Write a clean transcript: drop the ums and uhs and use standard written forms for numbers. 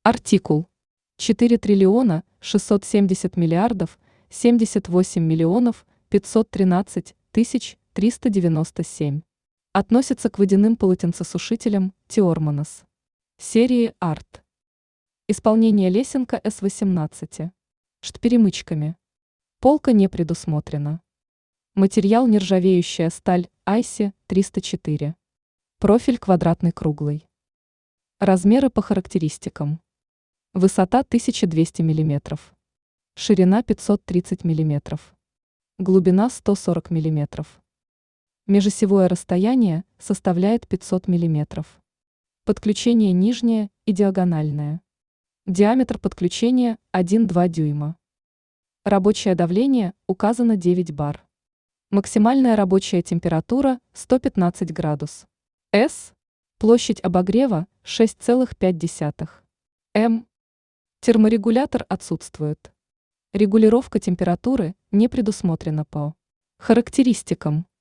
Артикул 4 триллиона 670 миллиардов 78 миллионов 513 тысяч 397. Относится к водяным полотенцесушителям Тиормонос. Серии Арт. Исполнение лесенка С-18. Штперемычками. Полка не предусмотрена. Материал нержавеющая сталь Айси 304. Профиль квадратный круглый. Размеры по характеристикам. Высота 1200 мм. Ширина 530 мм. Глубина 140 мм. Межосевое расстояние составляет 500 мм. Подключение нижнее и диагональное. Диаметр подключения 1,2 дюйма. Рабочее давление указано 9 бар. Максимальная рабочая температура 115 градус. С. Площадь обогрева 6,5. М. Терморегулятор отсутствует. Регулировка температуры не предусмотрена по характеристикам.